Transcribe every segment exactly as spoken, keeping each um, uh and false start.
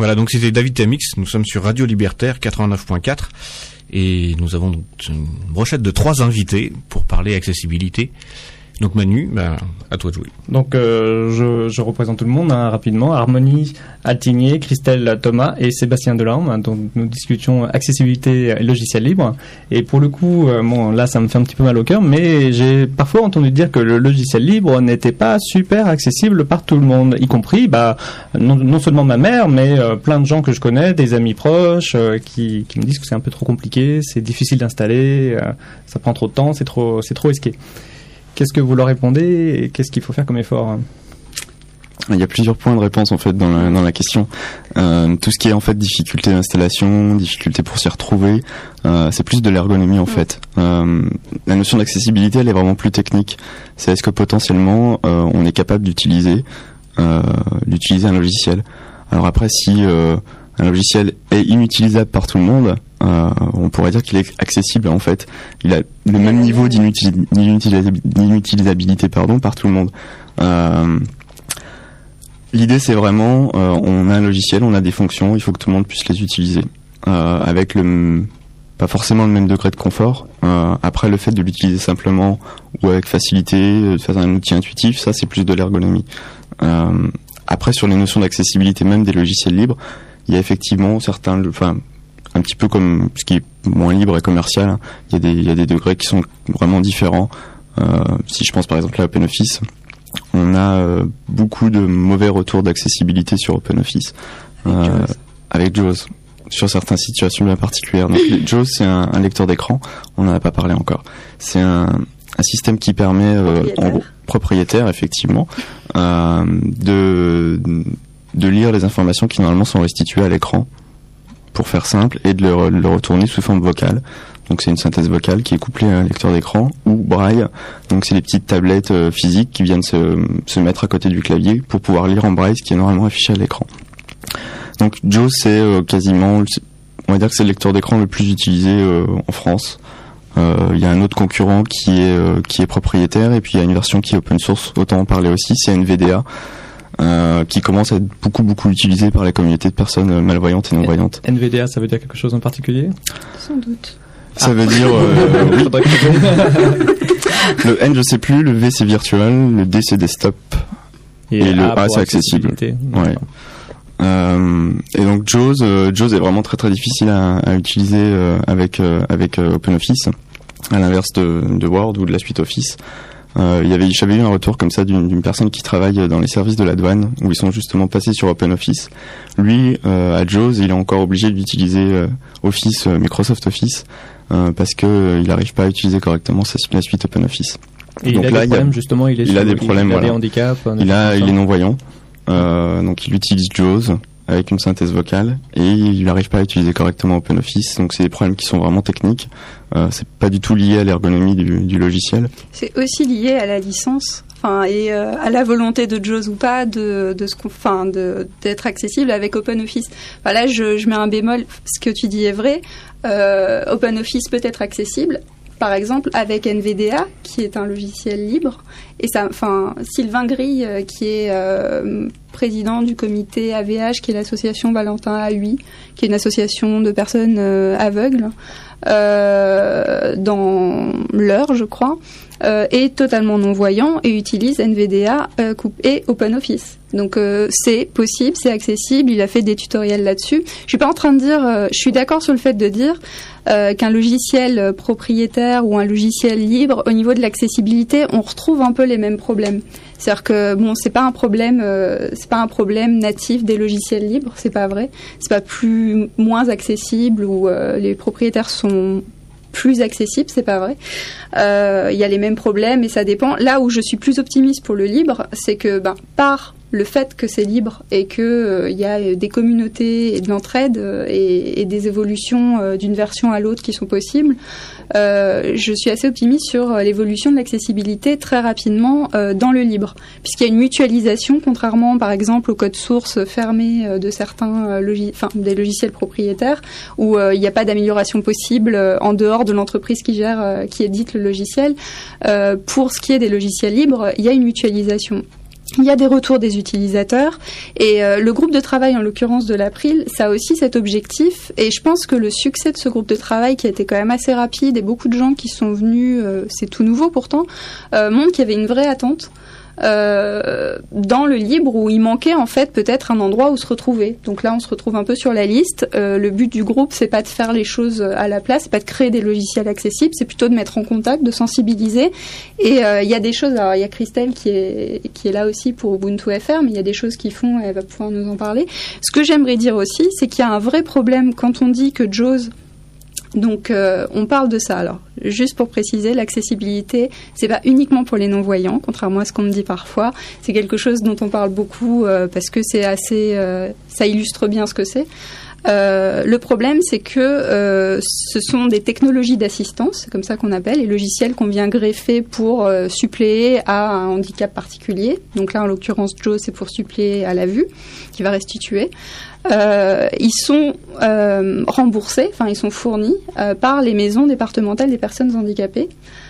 Voilà, donc c'était David Tamix, nous sommes sur Radio Libertaire quatre-vingt-neuf point quatre et nous avons une brochette de trois invités pour parler accessibilité. Donc Manu, bah, à toi de jouer. Donc euh, je, je représente tout le monde hein, rapidement. Harmonie Altigné, Christelle Thomas et Sébastien Delorme. Hein, donc nous discutions accessibilité et logiciel libre. Et pour le coup, euh, bon là ça me fait un petit peu mal au cœur, mais j'ai parfois entendu dire que le logiciel libre n'était pas super accessible par tout le monde, y compris bah non, non seulement ma mère, mais euh, plein de gens que je connais, des amis proches, euh, qui, qui me disent que c'est un peu trop compliqué, c'est difficile d'installer, euh, ça prend trop de temps, c'est trop c'est trop risqué. Qu'est-ce que vous leur répondez et qu'est-ce qu'il faut faire comme effort? Il y a plusieurs points de réponse en fait dans la, dans la question. Euh, tout ce qui est en fait difficulté d'installation, difficulté pour s'y retrouver, euh, c'est plus de l'ergonomie en fait. Euh, la notion d'accessibilité, elle est vraiment plus technique. C'est est-ce que potentiellement euh, on est capable d'utiliser euh, d'utiliser un logiciel. Alors après, si euh, un logiciel est inutilisable par tout le monde, euh, on pourrait dire qu'il est accessible en fait. Il a le même niveau d'inutilis- d'inutilisab- d'inutilisabilité pardon, par tout le monde. Euh, l'idée c'est vraiment, euh, on a un logiciel, on a des fonctions, il faut que tout le monde puisse les utiliser. Euh, avec le, pas forcément le même degré de confort. Euh, après le fait de l'utiliser simplement ou avec facilité, de faire un outil intuitif, ça c'est plus de l'ergonomie. Euh, après sur les notions d'accessibilité même des logiciels libres, il y a effectivement certains, enfin, un petit peu comme ce qui est moins libre et commercial, hein, il y a des, il y a des degrés qui sont vraiment différents. Euh, si je pense par exemple à OpenOffice, on a euh, beaucoup de mauvais retours d'accessibilité sur OpenOffice, euh, avec JAWS, sur certaines situations bien particulières. Donc JAWS, c'est un, un lecteur d'écran, on n'en a pas parlé encore. C'est un, un système qui permet, euh, en gros, propriétaire effectivement, euh, de de lire les informations qui normalement sont restituées à l'écran, pour faire simple, et de le, le retourner sous forme vocale. Donc c'est une synthèse vocale qui est couplée à un lecteur d'écran, ou braille. Donc c'est les petites tablettes euh, physiques qui viennent se, se mettre à côté du clavier pour pouvoir lire en braille ce qui est normalement affiché à l'écran. Donc JAWS, c'est euh, quasiment, on va dire que c'est le lecteur d'écran le plus utilisé euh, en France. Il euh, y a un autre concurrent qui est euh, qui est propriétaire, et puis il y a une version qui est open source, autant en parler aussi, c'est N V D A. Euh, qui commence à être beaucoup beaucoup utilisé par la communauté de personnes malvoyantes et non-voyantes. N V D A, ça veut dire quelque chose en particulier? Sans doute. Ça ah. veut dire... Euh, oui. Le N, je sais plus, le V, c'est virtual, le D, c'est desktop, et, et le A, c'est accessible. Ouais. Euh, et donc JAWS, euh, JAWS est vraiment très très difficile à, à utiliser euh, avec, euh, avec euh, OpenOffice, à l'inverse de, de Word ou de la suite Office. Euh, il y avait, j'avais eu un retour comme ça d'une, d'une personne qui travaille dans les services de la douane, où ils sont justement passés sur OpenOffice. Lui, euh, à JAWS, il est encore obligé d'utiliser euh, Office, euh, Microsoft Office, euh, parce que euh, il n'arrive pas à utiliser correctement sa, la suite OpenOffice. Et donc il a là, des problèmes, il a, justement, il, est il a des problèmes, il a voilà. des handicaps. Il a, il est non-voyant, euh, donc il utilise JAWS avec une synthèse vocale, et il n'arrive pas à utiliser correctement OpenOffice. Donc c'est des problèmes qui sont vraiment techniques. Euh, c'est pas du tout lié à l'ergonomie du, du logiciel. C'est aussi lié à la licence, enfin, et euh, à la volonté de JAWS ou pas de, de ce qu'on, enfin, de d'être accessible avec OpenOffice. Enfin, là, je, je mets un bémol. Ce que tu dis est vrai. Euh, OpenOffice peut être accessible, par exemple, avec N V D A, qui est un logiciel libre. Et ça, enfin, Sylvain Grille, euh, qui est euh, président du comité A V H, qui est l'association Valentin A U I, qui est une association de personnes euh, aveugles, euh, dans l'Eure, je crois, euh, est totalement non-voyant et utilise N V D A euh, et OpenOffice. Donc euh, c'est possible, c'est accessible, il a fait des tutoriels là-dessus. Je suis pas en train de dire, euh, je suis d'accord sur le fait de dire euh, qu'un logiciel propriétaire ou un logiciel libre, au niveau de l'accessibilité, on retrouve un peu les mêmes problèmes. C'est-à-dire que bon, c'est pas un problème, euh, c'est pas un problème natif des logiciels libres, c'est pas vrai. C'est pas plus moins accessible ou euh, les propriétaires sont plus accessible, c'est pas vrai. Il euh, y a les mêmes problèmes et ça dépend. Là où je suis plus optimiste pour le libre, c'est que ben, par le fait que c'est libre et qu'il euh, y a des communautés et de l'entraide euh, et, et des évolutions euh, d'une version à l'autre qui sont possibles, euh, je suis assez optimiste sur l'évolution de l'accessibilité très rapidement euh, dans le libre. Puisqu'il y a une mutualisation, contrairement par exemple au code source fermé euh, de certains euh, logis- enfin, des logiciels propriétaires, où euh, il n'y a pas d'amélioration possible euh, en dehors de l'entreprise qui gère, euh, qui édite le logiciel. Euh, pour ce qui est des logiciels libres, il y a une mutualisation. Il y a des retours des utilisateurs et euh, le groupe de travail, en l'occurrence de l'April, ça a aussi cet objectif et je pense que le succès de ce groupe de travail qui a été quand même assez rapide et beaucoup de gens qui sont venus, euh, c'est tout nouveau pourtant, euh, montre qu'il y avait une vraie attente. Euh, dans le libre où il manquait en fait peut-être un endroit où se retrouver. Donc là on se retrouve un peu sur la liste. Euh, le but du groupe c'est pas de faire les choses à la place, c'est pas de créer des logiciels accessibles, c'est plutôt de mettre en contact, de sensibiliser. Et il euh, y a des choses, alors il y a Christelle qui est, qui est là aussi pour Ubuntu F R, mais il y a des choses qu'ils font, elle va pouvoir nous en parler. Ce que j'aimerais dire aussi c'est qu'il y a un vrai problème quand on dit que JAWS, donc euh, on parle de ça. Alors juste pour préciser, l'accessibilité c'est pas uniquement pour les non-voyants, contrairement à ce qu'on me dit parfois. C'est quelque chose dont on parle beaucoup euh, parce que c'est assez, euh, ça illustre bien ce que c'est. Euh, le problème, c'est que euh, ce sont des technologies d'assistance, c'est comme ça qu'on appelle, les logiciels qu'on vient greffer pour euh, suppléer à un handicap particulier. Donc là, en l'occurrence, JAWS, c'est pour suppléer à la vue, qui va restituer. Euh, ils sont euh, remboursés, enfin ils sont fournis euh, par les maisons départementales des personnes handicapées,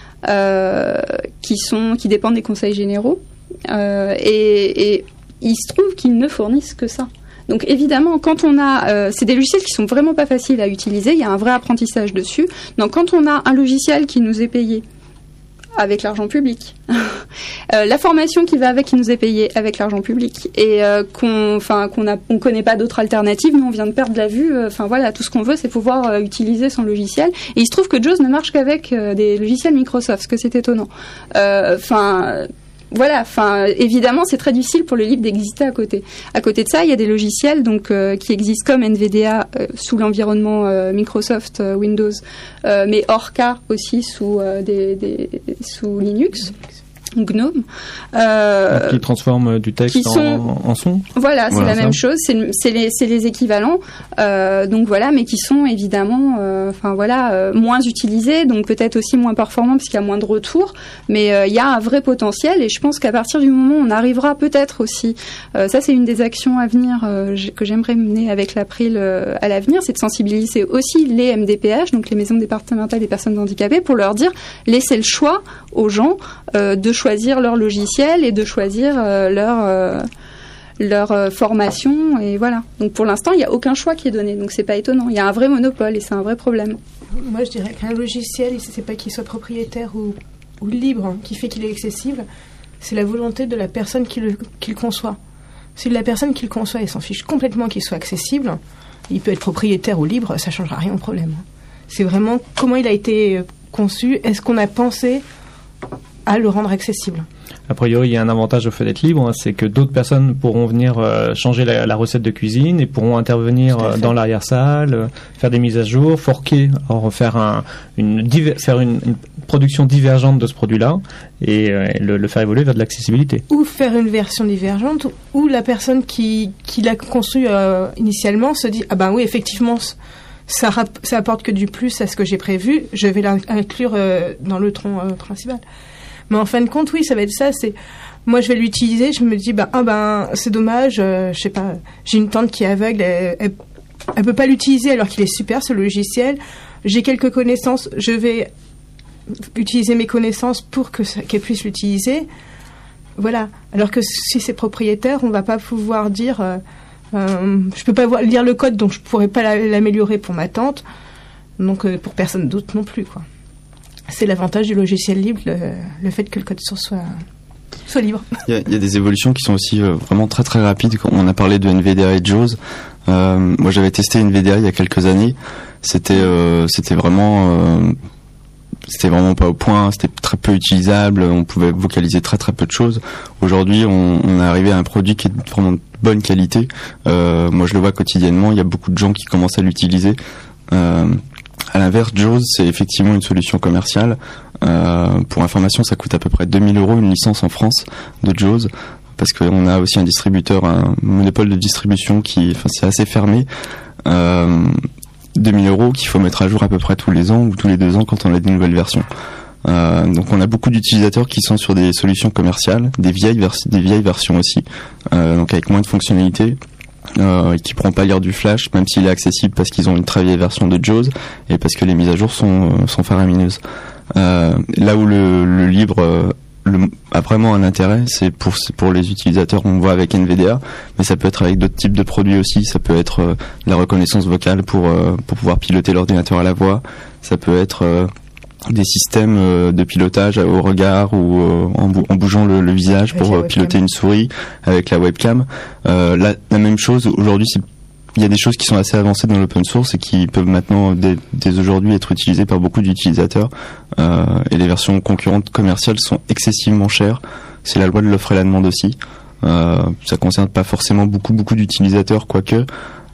euh, qui sont, qui dépendent des conseils généraux, euh, et, et il se trouve qu'ils ne fournissent que ça. Donc évidemment, quand on a, euh, c'est des logiciels qui sont vraiment pas faciles à utiliser. Il y a un vrai apprentissage dessus. Donc quand on a un logiciel qui nous est payé avec l'argent public, euh, la formation qui va avec qui nous est payée avec l'argent public, et euh, qu'on, enfin qu'on a, on connaît pas d'autres alternatives. Nous on vient de perdre la vue. Enfin euh, voilà, tout ce qu'on veut c'est pouvoir euh, utiliser son logiciel. Et il se trouve que JAWS ne marche qu'avec euh, des logiciels Microsoft, ce que c'est étonnant. Enfin. Euh, Voilà, enfin évidemment c'est très difficile pour le libre d'exister à côté. À côté de ça, il y a des logiciels donc euh, qui existent comme N V D A euh, sous l'environnement euh, Microsoft euh, Windows, euh, mais Orca aussi sous euh, des, des sous Linux. Gnome, euh, qui transforme du texte sont, en, en son. Voilà, c'est voilà, la ça. même chose. C'est, c'est, les, c'est les équivalents. Euh, donc voilà, mais qui sont évidemment, enfin euh, voilà, euh, moins utilisés, donc peut-être aussi moins performants parce qu'il y a moins de retours. Mais il euh, y a un vrai potentiel et je pense qu'à partir du moment où on arrivera peut-être aussi, euh, ça c'est une des actions à venir euh, que j'aimerais mener avec l'April euh, à l'avenir, c'est de sensibiliser aussi les M D P H, donc les maisons départementales des personnes handicapées, pour leur dire laissez le choix aux gens euh, de choisir leur logiciel et de choisir euh, leur euh, leur euh, formation, et voilà. Donc pour l'instant, il n'y a aucun choix qui est donné, donc c'est pas étonnant. Il y a un vrai monopole et c'est un vrai problème. Moi, je dirais qu'un logiciel, c'est pas qu'il soit propriétaire ou, ou libre, hein, qui fait qu'il est accessible, c'est la volonté de la personne qui le, qui le conçoit. Si la personne qui le conçoit, elle s'en fiche complètement qu'il soit accessible, il peut être propriétaire ou libre, ça changera rien au problème. C'est vraiment comment il a été conçu, est-ce qu'on a pensé à le rendre accessible. A priori, il y a un avantage au fait d'être libre, hein, c'est que d'autres personnes pourront venir euh, changer la, la recette de cuisine et pourront intervenir euh, dans l'arrière-salle, euh, faire des mises à jour, forquer, alors faire, un, une, diver, faire une, une production divergente de ce produit-là et, euh, et le, le faire évoluer vers de l'accessibilité. Ou faire une version divergente où la personne qui, qui l'a conçu euh, initialement se dit « Ah ben oui, effectivement, ça, rap- ça apporte que du plus à ce que j'ai prévu, je vais l'inclure euh, dans le tronc euh, principal. » Mais en fin de compte, oui, ça va être ça. C'est moi, je vais l'utiliser. Je me dis, bah, ah ben, c'est dommage. Euh, je sais pas. J'ai une tante qui est aveugle. Elle, elle, elle peut pas l'utiliser alors qu'il est super ce logiciel. J'ai quelques connaissances. Je vais utiliser mes connaissances pour que ça, qu'elle puisse l'utiliser. Voilà. Alors que si c'est propriétaire, on va pas pouvoir dire, euh, euh, je peux pas voir, lire le code, donc je pourrais pas l'améliorer pour ma tante. Donc euh, pour personne d'autre non plus, quoi. C'est l'avantage du logiciel libre, le, le fait que le code source soit, soit libre. Il y, a, il y a des évolutions qui sont aussi euh, vraiment très très rapides. Quand on a parlé de N V D A et de JAWS, euh, moi j'avais testé N V D A il y a quelques années. C'était, euh, c'était vraiment, euh, c'était vraiment pas au point. C'était très peu utilisable. On pouvait vocaliser très très peu de choses. Aujourd'hui, on, on est arrivé à un produit qui est vraiment de bonne qualité. Euh, moi, je le vois quotidiennement. Il y a beaucoup de gens qui commencent à l'utiliser. Euh, À l'inverse, JAWS, c'est effectivement une solution commerciale. Euh, pour information, ça coûte à peu près deux mille euros une licence en France de JAWS, parce qu'on a aussi un distributeur, un monopole de distribution qui, enfin, c'est assez fermé. Euh, deux mille euros qu'il faut mettre à jour à peu près tous les ans ou tous les deux ans quand on a des nouvelles versions. Euh, donc on a beaucoup d'utilisateurs qui sont sur des solutions commerciales, des vieilles, vers- des vieilles versions aussi, euh, donc avec moins de fonctionnalités. Euh, qui pourront pas lire du Flash, même s'il est accessible parce qu'ils ont une très vieille version de JAWS et parce que les mises à jour sont, sont faramineuses. Euh, là où le, le libre, euh, le, a vraiment un intérêt, c'est pour, c'est pour les utilisateurs, on voit avec N V D A, mais ça peut être avec d'autres types de produits aussi, ça peut être euh, la reconnaissance vocale pour, euh, pour pouvoir piloter l'ordinateur à la voix, ça peut être euh, des systèmes euh, de pilotage au regard ou euh, en, bou- en bougeant le, le visage Avec pour euh, piloter une souris avec la webcam. Euh, la, la même chose, aujourd'hui, c'est il y a des choses qui sont assez avancées dans l'open source et qui peuvent maintenant, dès, dès aujourd'hui, être utilisées par beaucoup d'utilisateurs. Euh, et les versions concurrentes commerciales sont excessivement chères. C'est la loi de l'offre et la demande aussi. Euh, ça concerne pas forcément beaucoup, beaucoup d'utilisateurs, quoique.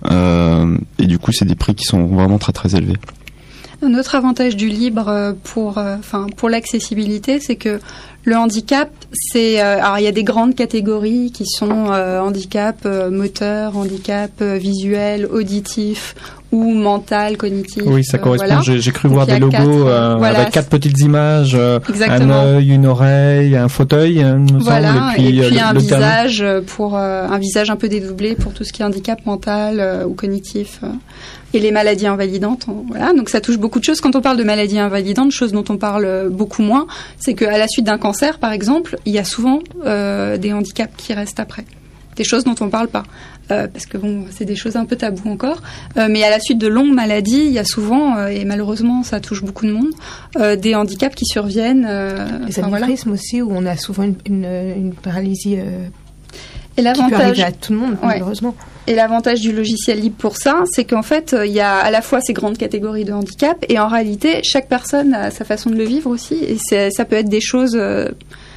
Euh, et du coup, c'est des prix qui sont vraiment très, très élevés. Un autre avantage du libre pour, enfin, pour l'accessibilité, c'est que le handicap, c'est, euh, alors il y a des grandes catégories qui sont euh, handicap euh, moteur, handicap euh, visuel, auditif ou mental, cognitif. Oui, ça euh, correspond. voilà. J'ai, j'ai cru Donc, voir il y a des logos quatre, euh, voilà, avec quatre petites images, euh, un Exactement. œil, une oreille, un fauteuil, hein, il me Voilà, semble, et puis, et puis euh, un le, le dernier. visage pour euh, un visage un peu dédoublé pour tout ce qui est handicap mental euh, ou cognitif euh, et les maladies invalidantes. hein, Voilà, donc ça touche beaucoup de choses. Quand on parle de maladies invalidantes, chose dont on parle euh, beaucoup moins, c'est qu'à la suite d'un cancer, par exemple, il y a souvent euh, des handicaps qui restent après, des choses dont on parle pas. Euh, parce que bon, c'est des choses un peu taboues encore. Euh, mais à la suite de longues maladies, il y a souvent, euh, et malheureusement ça touche beaucoup de monde, euh, des handicaps qui surviennent. Euh, Les enfin, voilà. anévrismes aussi, où on a souvent une, une, une paralysie euh, Et qui peut l'avantage, arriver à tout le monde, Ouais. malheureusement. et l'avantage du logiciel libre pour ça, c'est qu'en fait, il y a à la fois ces grandes catégories de handicap, et en réalité, chaque personne a sa façon de le vivre aussi. Et c'est, ça peut être des choses euh,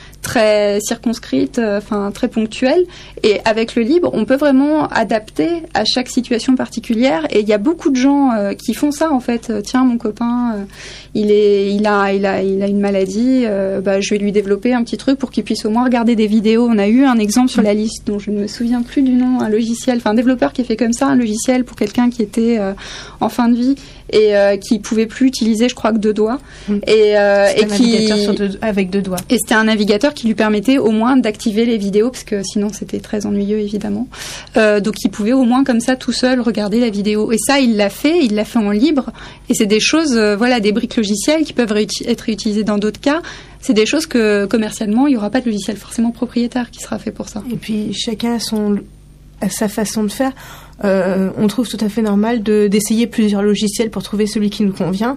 très circonscrites, enfin euh, très ponctuelles. Et avec le libre, on peut vraiment adapter à chaque situation particulière. Et il y a beaucoup de gens euh, qui font ça en fait. Tiens, mon copain, euh, il est, il a, il a, il a une maladie. Euh, bah, je vais lui développer un petit truc pour qu'il puisse au moins regarder des vidéos. On a eu un exemple sur la liste dont je ne me souviens plus du nom, un logiciel, enfin un développeur qui a fait comme ça, un logiciel pour quelqu'un qui était euh, en fin de vie et euh, qui pouvait plus utiliser, je crois, que deux doigts. Mm. Et, euh, C'est et un qui navigateur sur deux- avec deux doigts. et c'était un navigateur qui lui permettait au moins d'activer les vidéos, parce que sinon c'était très ennuyeux évidemment. Euh, donc il pouvait au moins comme ça tout seul regarder la vidéo. Et ça il l'a fait, il l'a fait en libre. Et c'est des choses, euh, voilà, des briques logicielles qui peuvent réuti- être réutilisées dans d'autres cas. C'est des choses que commercialement il n'y aura pas de logiciel forcément propriétaire qui sera fait pour ça. Et puis chacun a, son, a sa façon de faire. Euh, on trouve tout à fait normal de, d'essayer plusieurs logiciels pour trouver celui qui nous convient.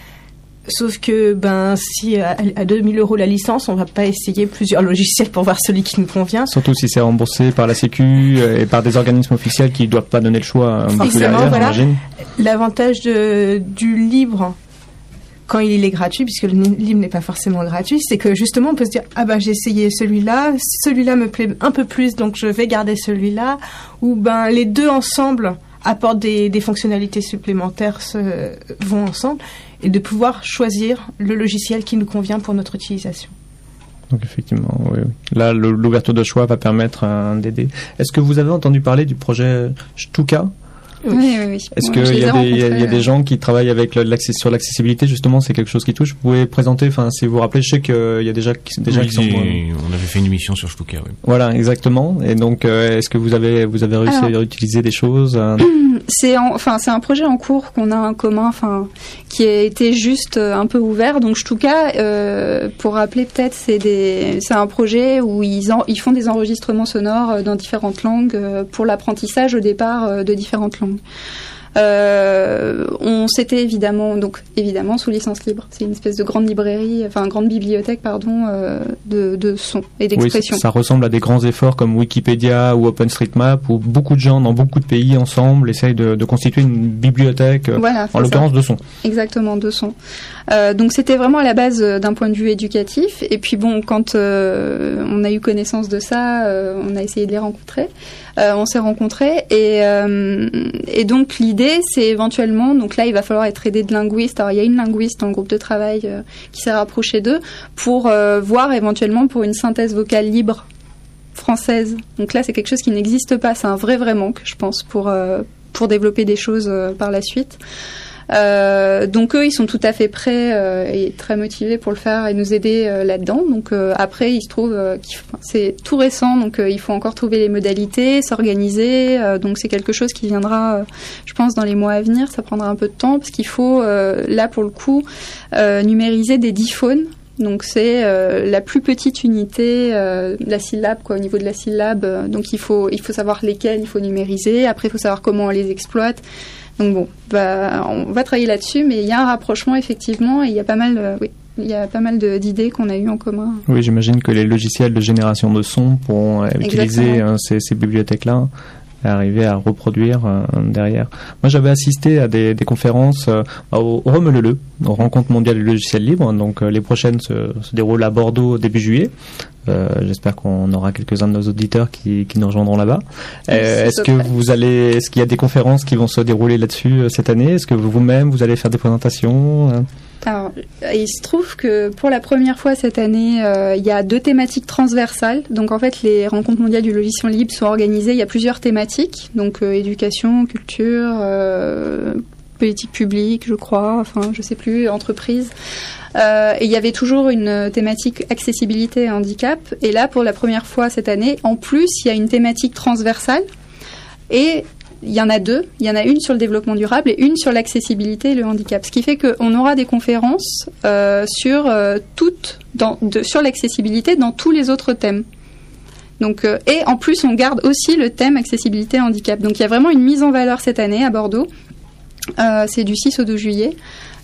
Sauf que ben si à, à deux mille euros la licence, on va pas essayer plusieurs logiciels pour voir celui qui nous convient. Surtout si c'est remboursé par la Sécu euh, et par des organismes officiels qui ne doivent pas donner le choix un peu Forcément, derrière, voilà. j'imagine. L'avantage de, du libre, quand il est gratuit, puisque le libre n'est pas forcément gratuit, c'est que justement on peut se dire ah ben j'ai essayé celui-là, celui-là me plaît un peu plus, donc je vais garder celui-là, ou ben les deux ensemble apportent des, des fonctionnalités supplémentaires, se, vont ensemble, et de pouvoir choisir le logiciel qui nous convient pour notre utilisation. Donc effectivement, oui, oui. Là, le- l'ouverture de choix va permettre un d'aider. Est-ce que vous avez entendu parler du projet Stuka ? Oui, oui, oui. Est-ce Moi, je qu'il les y, ai a des- il y a- il y a rencontrés, des gens qui travaillent avec le- l'accès, sur l'accessibilité, justement, c'est quelque chose qui touche. Vous pouvez présenter, enfin, si vous vous rappelez, je sais qu'il y a déjà, qui- déjà Oui, qui sont... et on avait fait une émission sur Stuka, oui. Voilà, exactement. Et donc, euh, est-ce que vous avez, vous avez réussi Alors, à utiliser des choses euh, C'est en- enfin c'est un projet en cours qu'on a en commun, enfin qui a été juste euh, un peu ouvert. Donc Stuka, euh, pour rappeler peut-être, c'est des c'est un projet où ils en- ils font des enregistrements sonores euh, dans différentes langues euh, pour l'apprentissage au départ euh, de différentes langues. Euh, on s'était évidemment donc évidemment sous licence libre. C'est une espèce de grande librairie, enfin grande bibliothèque pardon euh, de, de sons et oui, d'expressions. ça ressemble à des grands efforts comme Wikipédia ou OpenStreetMap, où beaucoup de gens dans beaucoup de pays ensemble essayent de, de constituer une bibliothèque, euh, Voilà, en c'est ça. l'occurrence de sons. Exactement, deux sons. Euh, donc c'était vraiment à la base euh, d'un point de vue éducatif. Et puis bon, quand euh, on a eu connaissance de ça, euh, on a essayé de les rencontrer. Euh, on s'est rencontrés et, euh, et donc l'idée c'est éventuellement, donc là il va falloir être aidé de linguistes. Alors il y a une linguiste dans le groupe de travail euh, qui s'est rapprochée d'eux pour euh, voir éventuellement pour une synthèse vocale libre française. Donc là c'est quelque chose qui n'existe pas, c'est un vrai vrai manque je pense pour, euh, pour développer des choses euh, par la suite. Euh, donc eux ils sont tout à fait prêts euh, et très motivés pour le faire et nous aider euh, là-dedans. Donc euh, après il se trouve euh, que c'est tout récent, donc euh, il faut encore trouver les modalités, s'organiser. Euh, donc c'est quelque chose qui viendra, euh, je pense, dans les mois à venir. Ça prendra un peu de temps parce qu'il faut euh, là pour le coup euh, numériser des diphones Donc c'est euh, la plus petite unité, euh, la syllabe, quoi, au niveau de la syllabe. Euh, donc il faut, il faut savoir lesquelles il faut numériser. Après, il faut savoir comment on les exploite. Donc bon, bah, on va travailler là-dessus, mais il y a un rapprochement effectivement, et il y a pas mal, euh, oui, il y a pas mal de, d'idées qu'on a eues en commun. Oui, j'imagine que les logiciels de génération de son pourront euh, utiliser euh, ces, ces bibliothèques-là. Arriver à reproduire euh, derrière. Moi, j'avais assisté à des, des conférences euh, au, au Romeleleu, aux Rencontres mondiales du logiciel libre. Donc, euh, les prochaines se, se déroulent à Bordeaux début juillet. Euh, j'espère qu'on aura quelques-uns de nos auditeurs qui, qui nous rejoindront là-bas. Euh, est-ce que vous allez, est-ce qu'il y a des conférences qui vont se dérouler là-dessus euh, cette année? Est-ce que vous-même vous allez faire des présentations? euh Alors, il se trouve que pour la première fois cette année, euh, il y a deux thématiques transversales. Donc en fait, les rencontres mondiales du logiciel libre sont organisées. Il y a plusieurs thématiques, donc euh, éducation, culture, euh, politique publique, je crois, enfin je sais plus, entreprise. Euh, et il y avait toujours une thématique accessibilité et handicap. Et là, pour la première fois cette année, en plus, il y a une thématique transversale. Et il y en a deux. Il y en a une sur le développement durable et une sur l'accessibilité et le handicap. Ce qui fait qu'on aura des conférences euh, sur, euh, toutes, dans, de, sur l'accessibilité dans tous les autres thèmes. Donc, euh, et en plus, on garde aussi le thème accessibilité et handicap. Donc il y a vraiment une mise en valeur cette année à Bordeaux. Euh, c'est du six au douze juillet.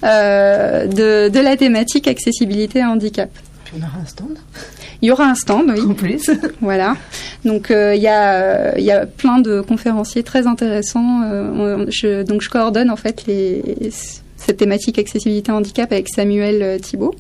Euh, de, de la thématique accessibilité et handicap. Puis on aura un stand. Il y aura un stand, oui. En plus. Voilà. Donc euh, il y a il y a plein de conférenciers très intéressants. Euh, je, donc je coordonne en fait les cette thématique accessibilité handicap avec Samuel Thibault.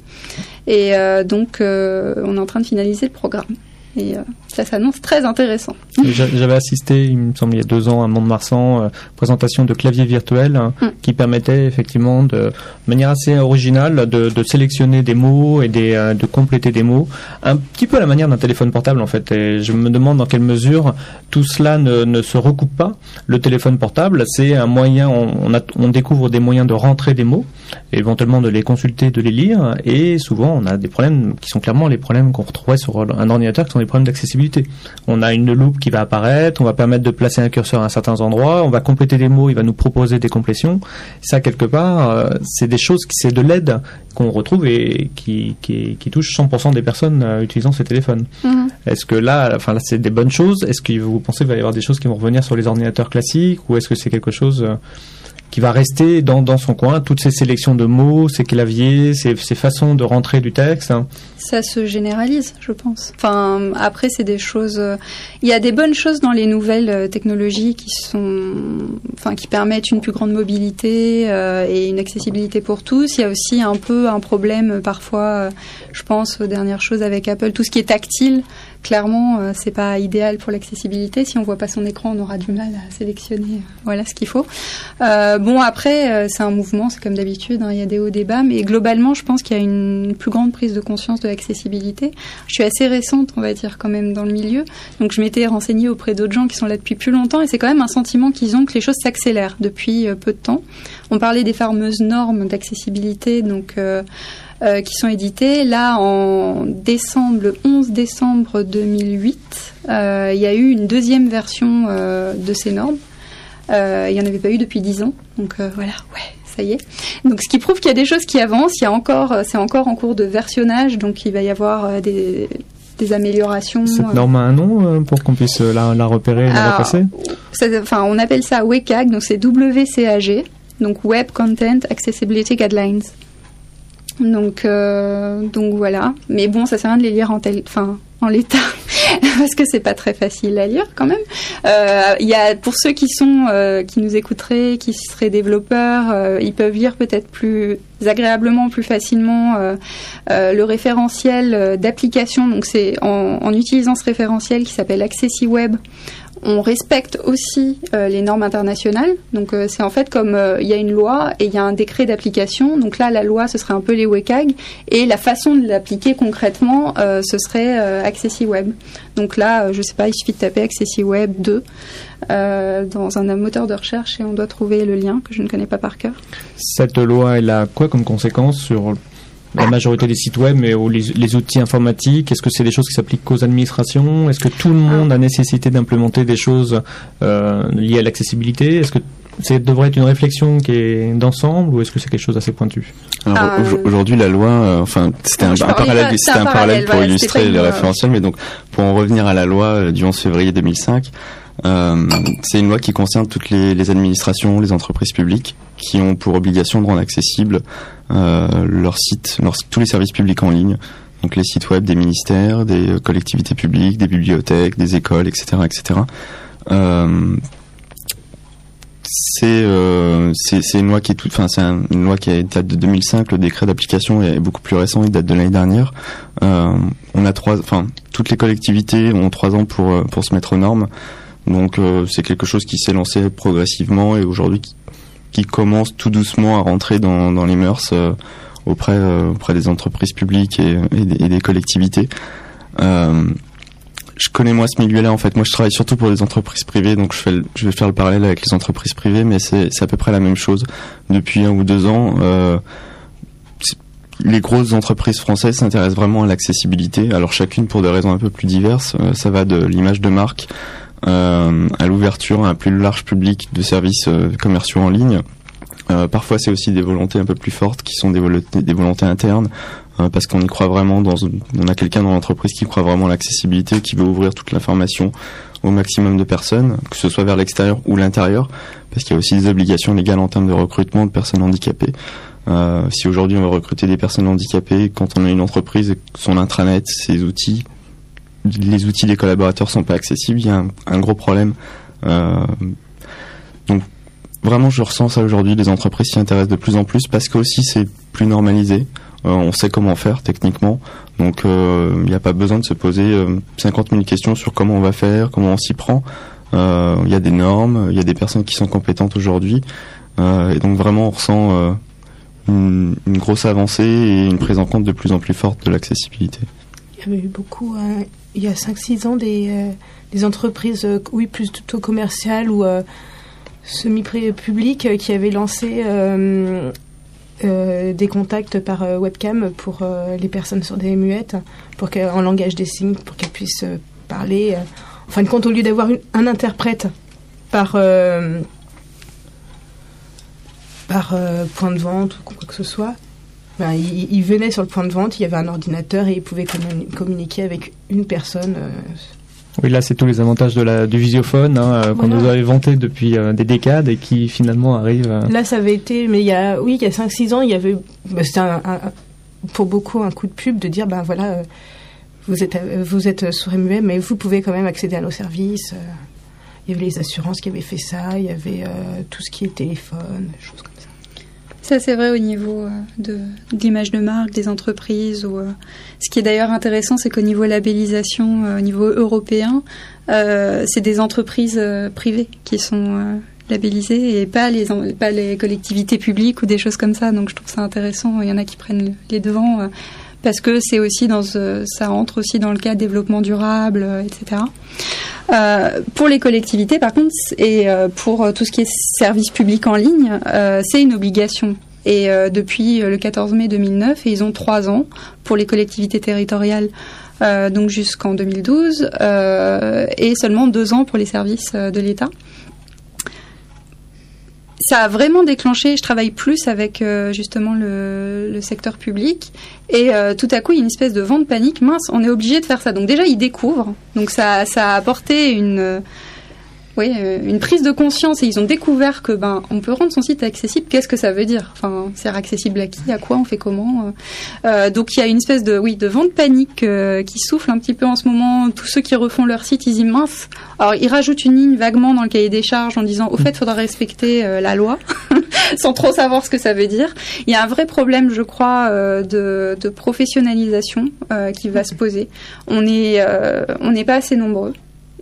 Et euh, donc euh, on est en train de finaliser le programme. Et euh, ça s'annonce très intéressant. J'avais assisté, il me semble, il y a deux ans à Mont-de-Marsan, euh, présentation de clavier virtuel hein, mm. qui permettait effectivement, de, de manière assez originale, de, de sélectionner des mots et des, euh, de compléter des mots, un petit peu à la manière d'un téléphone portable en fait. Et je me demande dans quelle mesure tout cela ne, ne se recoupe pas. Le téléphone portable, c'est un moyen, on, on, a, on découvre des moyens de rentrer des mots, éventuellement de les consulter, de les lire, et souvent on a des problèmes qui sont clairement les problèmes qu'on retrouvait sur un ordinateur, qui sont des problèmes d'accessibilité. On a une loupe qui va apparaître, on va permettre de placer un curseur à certains endroits, on va compléter des mots, il va nous proposer des complétions. Ça, quelque part, euh, c'est des choses, qui, c'est de l'aide qu'on retrouve et qui, qui, qui touche cent pour cent des personnes euh, utilisant ces téléphones. Mmh. Est-ce que là, enfin là, c'est des bonnes choses? Est-ce que vous pensez qu'il va y avoir des choses qui vont revenir sur les ordinateurs classiques, ou est-ce que c'est quelque chose euh, qui va rester dans, dans son coin, toutes ces sélections de mots, ces claviers, ces, ces façons de rentrer du texte? Ça se généralise, je pense. Enfin, après, c'est des choses... Euh, il y a des bonnes choses dans les nouvelles euh, technologies qui sont... Enfin, qui permettent une plus grande mobilité euh, et une accessibilité pour tous. Il y a aussi un peu un problème, euh, parfois, euh, je pense aux dernières choses avec Apple. Tout ce qui est tactile, clairement, euh, c'est pas idéal pour l'accessibilité. Si on voit pas son écran, on aura du mal à sélectionner euh, voilà, ce qu'il faut. Euh, bon, après, euh, c'est un mouvement, c'est comme d'habitude, hein, il y a des hauts, des bas, mais globalement, je pense qu'il y a une plus grande prise de conscience de l'accessibilité. Je suis assez récente, on va dire, quand même, dans le milieu, donc je m'étais renseignée auprès d'autres gens qui sont là depuis plus longtemps, et c'est quand même un sentiment qu'ils ont que les choses s'accélèrent depuis euh, peu de temps. On parlait des fameuses normes d'accessibilité, donc... Euh, Euh, qui sont édités. Là, en décembre, le onze décembre deux mille huit, euh, il y a eu une deuxième version euh, de ces normes. Euh, il n'y en avait pas eu depuis dix ans. Donc euh, voilà, ouais, ça y est. Donc ce qui prouve qu'il y a des choses qui avancent. Il y a encore, c'est encore en cours de versionnage, donc il va y avoir euh, des... des améliorations. Cette norme a un nom euh, pour qu'on puisse la, la repérer et la repasser? Enfin, on appelle ça W C A G, donc c'est W C A G, donc Web Content Accessibility Guidelines. Donc, euh, donc voilà. Mais bon, ça sert à rien de les lire en tel, enfin, en l'état, parce que c'est pas très facile à lire quand même. Euh, il y a, pour ceux qui sont, euh, qui nous écouteraient, qui seraient développeurs, euh, ils peuvent lire peut-être plus agréablement, plus facilement euh, euh, le référentiel d'application. Donc c'est en, en utilisant ce référentiel qui s'appelle AccessiWeb. On respecte aussi euh, les normes internationales. Donc euh, c'est en fait comme il euh, y a une loi et il y a un décret d'application. Donc là, la loi, ce serait un peu les W C A G. Et la façon de l'appliquer concrètement, euh, ce serait euh, AccessiWeb. Donc là, euh, je sais pas, il suffit de taper AccessiWeb deux euh, dans un, un moteur de recherche et on doit trouver le lien que je ne connais pas par cœur. Cette loi, elle a quoi comme conséquence sur la majorité des sites web, mais aux, les, les outils informatiques? Est-ce que c'est des choses qui s'appliquent qu'aux administrations? Est-ce que tout le monde a nécessité d'implémenter des choses euh, liées à l'accessibilité? Est-ce que ça devrait être une réflexion qui est d'ensemble, ou est-ce que c'est quelque chose d'assez pointu? Alors euh... aujourd'hui, la loi, euh, enfin, c'était un, un parallèle, c'était un parallèle pour voilà, illustrer le référentiel, mais donc pour en revenir à la loi du onze février deux mille cinq, euh, c'est une loi qui concerne toutes les, les administrations, les entreprises publiques, qui ont pour obligation de rendre accessible euh, leurs sites, leurs, tous les services publics en ligne, donc les sites web des ministères, des collectivités publiques, des bibliothèques, des écoles, et cetera, et cetera. Euh, c'est, euh, c'est c'est une loi qui est toute, enfin c'est un, une loi qui date de deux mille cinq. Le décret d'application est beaucoup plus récent, il date de l'année dernière. Euh, on a trois, enfin toutes les collectivités ont trois ans pour pour se mettre aux normes. Donc euh, c'est quelque chose qui s'est lancé progressivement et aujourd'hui qui, qui commence tout doucement à rentrer dans dans les mœurs euh, auprès euh, auprès des entreprises publiques et, et, des, et des collectivités. Euh, Je connais moi ce milieu-là en fait. Moi je travaille surtout pour des entreprises privées, donc je fais le, je vais faire le parallèle avec les entreprises privées, mais c'est c'est à peu près la même chose. Depuis un ou deux ans, euh, les grosses entreprises françaises s'intéressent vraiment à l'accessibilité. Alors chacune pour des raisons un peu plus diverses. Euh, ça va de l'image de marque euh, à l'ouverture à un plus large public de services euh, commerciaux en ligne. Euh, parfois c'est aussi des volontés un peu plus fortes qui sont des volontés, des volontés internes. Parce qu'on y croit vraiment, dans, on a quelqu'un dans l'entreprise qui croit vraiment à l'accessibilité, qui veut ouvrir toute l'information au maximum de personnes, que ce soit vers l'extérieur ou l'intérieur, parce qu'il y a aussi des obligations légales en termes de recrutement de personnes handicapées. Euh, si aujourd'hui on veut recruter des personnes handicapées, quand on a une entreprise, son intranet, ses outils, les outils des collaborateurs sont pas accessibles, il y a un, un gros problème. Euh, donc vraiment je ressens ça aujourd'hui, les entreprises s'y intéressent de plus en plus, parce que aussi c'est plus normalisé. Euh, on sait comment faire techniquement, donc il euh, n'y a pas besoin de se poser euh, cinquante mille questions sur comment on va faire, comment on s'y prend. Il euh, y a des normes, il y a des personnes qui sont compétentes aujourd'hui, euh, et donc vraiment on ressent euh, une, une grosse avancée et une prise en compte de plus en plus forte de l'accessibilité. Il y avait eu beaucoup, euh, il y a cinq six ans, des, euh, des entreprises, euh, oui, plutôt commerciales ou euh, semi-publiques euh, qui avaient lancé... Euh, Euh, des contacts par euh, webcam pour euh, les personnes sur des muettes, pour qu'en langage des signes, pour qu'elles puissent euh, parler. Euh. En fin de compte, au lieu d'avoir une, un interprète par euh, par euh, point de vente ou quoi que ce soit, ben, il, il venait sur le point de vente, il y avait un ordinateur et il pouvait communi- communiquer avec une personne. Euh, Oui, là, c'est tous les avantages de la, du visiophone hein, euh, qu'on voilà. nous avait vanté depuis euh, des décades et qui finalement arrivent. Euh... Là, ça avait été, mais il y a, oui, il y a cinq six ans, il y avait, bah, c'était un, un, pour beaucoup un coup de pub de dire, ben voilà, euh, vous êtes, vous êtes sourd et muet, mais vous pouvez quand même accéder à nos services. Euh, il y avait les assurances qui avaient fait ça, il y avait euh, tout ce qui est téléphone, des choses comme ça. Ça, c'est vrai au niveau euh, de, de l'image de marque, des entreprises. Ou, euh, ce qui est d'ailleurs intéressant, c'est qu'au niveau labellisation, euh, au niveau européen, euh, c'est des entreprises euh, privées qui sont euh, labellisées et pas les, pas les collectivités publiques ou des choses comme ça. Donc je trouve ça intéressant. Il y en a qui prennent les devants euh, parce que c'est aussi dans ce, ça entre aussi dans le cas développement durable, euh, et cetera. Euh, pour les collectivités, par contre, et euh, pour tout ce qui est service public en ligne, euh, c'est une obligation. Et euh, depuis le quatorze mai deux mille neuf, et ils ont trois ans pour les collectivités territoriales, euh, donc jusqu'en deux mille douze, euh, et seulement deux ans pour les services euh, de l'État. Ça a vraiment déclenché, je travaille plus avec euh, justement le, le secteur public et euh, tout à coup il y a une espèce de vent de panique, mince, on est obligé de faire ça. Donc déjà ils découvrent, donc ça, ça a apporté une, euh, oui, euh, une prise de conscience et ils ont découvert que ben on peut rendre son site accessible. Qu'est-ce que ça veut dire? Enfin, c'est accessible à qui, à quoi, on fait comment? euh, Donc il y a une espèce de, oui, de vent de panique euh, qui souffle un petit peu en ce moment. Tous ceux qui refont leur site, ils disent mince. Alors ils rajoutent une ligne vaguement dans le cahier des charges en disant au fait, il faudra respecter euh, la loi, sans trop savoir ce que ça veut dire. Il y a un vrai problème, je crois, euh, de, de professionnalisation euh, qui va se poser. On est, euh, on n'est pas assez nombreux.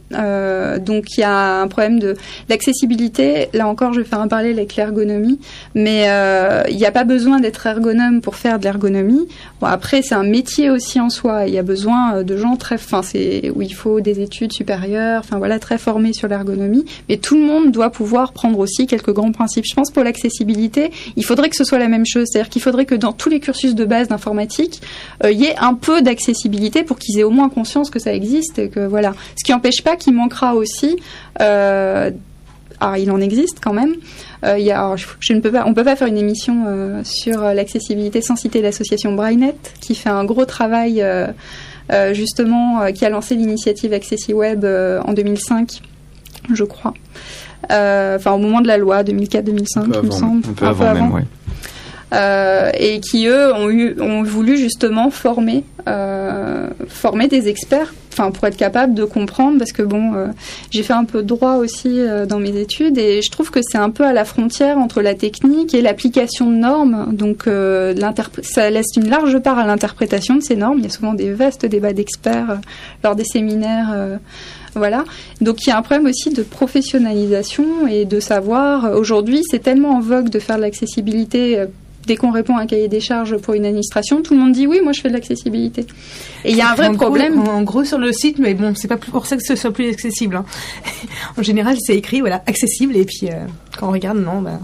Euh, donc il y a un problème de l'accessibilité. Là encore, je vais faire un parallèle avec l'ergonomie, mais euh, il n'y a pas besoin d'être ergonome pour faire de l'ergonomie. Bon, après, c'est un métier aussi en soi. Il y a besoin de gens très, enfin, c'est où il faut des études supérieures, enfin voilà, très formés sur l'ergonomie. Mais tout le monde doit pouvoir prendre aussi quelques grands principes. Je pense pour l'accessibilité, il faudrait que ce soit la même chose, c'est-à-dire qu'il faudrait que dans tous les cursus de base d'informatique, euh, il y ait un peu d'accessibilité pour qu'ils aient au moins conscience que ça existe et que voilà. Ce qui n'empêche pas qu'il manquera aussi. Euh, alors, il en existe quand même. Euh, il y a, alors, je, je ne peux pas, on peut pas faire une émission euh, sur l'accessibilité sans citer l'association Brainnet, qui fait un gros travail, euh, euh, justement, euh, qui a lancé l'initiative AccessiWeb euh, en deux mille cinq, je crois. Euh, enfin, au moment de la loi deux mille quatre deux mille cinq, il me semble. Un peu un avant, peu avant même, oui. Euh, et qui eux ont eu ont voulu justement former euh, former des experts, enfin pour être capable de comprendre, parce que bon euh, j'ai fait un peu de droit aussi euh, dans mes études et je trouve que c'est un peu à la frontière entre la technique et l'application de normes, donc euh, ça laisse une large part à l'interprétation de ces normes. Il y a souvent des vastes débats d'experts euh, lors des séminaires. Euh, Voilà. Donc il y a un problème aussi de professionnalisation et de savoir. Aujourd'hui, c'est tellement en vogue de faire de l'accessibilité. Dès qu'on répond à un cahier des charges pour une administration, tout le monde dit oui, moi je fais de l'accessibilité. Et il y a un vrai en problème. Gros, en gros, sur le site, mais bon, c'est pas pour ça que ce soit plus accessible. Hein. En général, c'est écrit, voilà, accessible, et puis euh, quand on regarde, non, bah.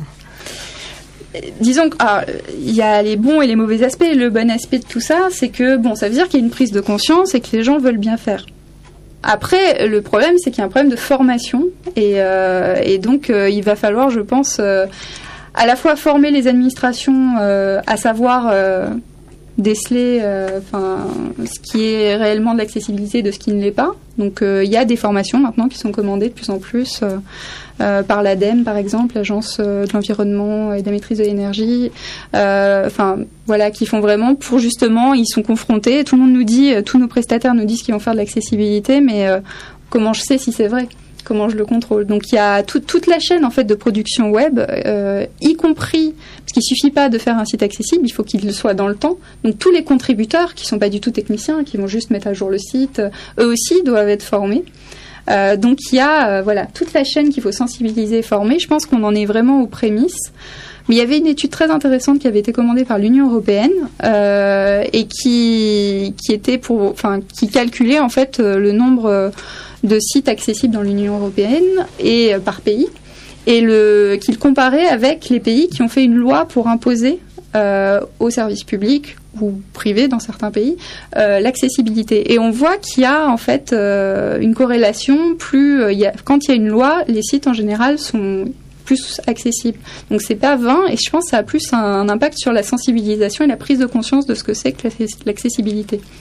Disons qu'il ah, y a les bons et les mauvais aspects. Le bon aspect de tout ça, c'est que bon, ça veut dire qu'il y a une prise de conscience et que les gens veulent bien faire. Après, le problème, c'est qu'il y a un problème de formation et, euh, et donc euh, il va falloir, je pense, euh, à la fois former les administrations euh, à savoir euh, déceler enfin euh, ce qui est réellement de l'accessibilité de ce qui ne l'est pas. Donc il euh, y a des formations maintenant qui sont commandées de plus en plus euh, euh, par l'ADEME, par exemple, l'Agence euh, de l'environnement et de la maîtrise de l'énergie, enfin euh, voilà, qui font vraiment pour justement, ils sont confrontés, tout le monde nous dit, tous nos prestataires nous disent qu'ils vont faire de l'accessibilité, mais euh, comment je sais si c'est vrai ? Comment je le contrôle? Donc il y a tout, toute la chaîne en fait de production web, euh, y compris parce qu'il suffit pas de faire un site accessible, il faut qu'il soit dans le temps. Donc tous les contributeurs qui sont pas du tout techniciens, qui vont juste mettre à jour le site, eux aussi doivent être formés. Euh, donc il y a euh, voilà toute la chaîne qu'il faut sensibiliser et former. Je pense qu'on en est vraiment aux prémices. Mais il y avait une étude très intéressante qui avait été commandée par l'Union européenne euh, et qui qui était pour, enfin qui calculait en fait le nombre euh, de sites accessibles dans l'Union européenne et euh, par pays, et le qu'il comparait avec les pays qui ont fait une loi pour imposer euh, aux services publics ou privés dans certains pays euh, l'accessibilité. Et on voit qu'il y a en fait euh, une corrélation. Plus euh, il y a, quand il y a une loi, les sites en général sont plus accessible. Donc c'est pas vain et je pense que ça a plus un, un impact sur la sensibilisation et la prise de conscience de ce que c'est que l'accessibilité.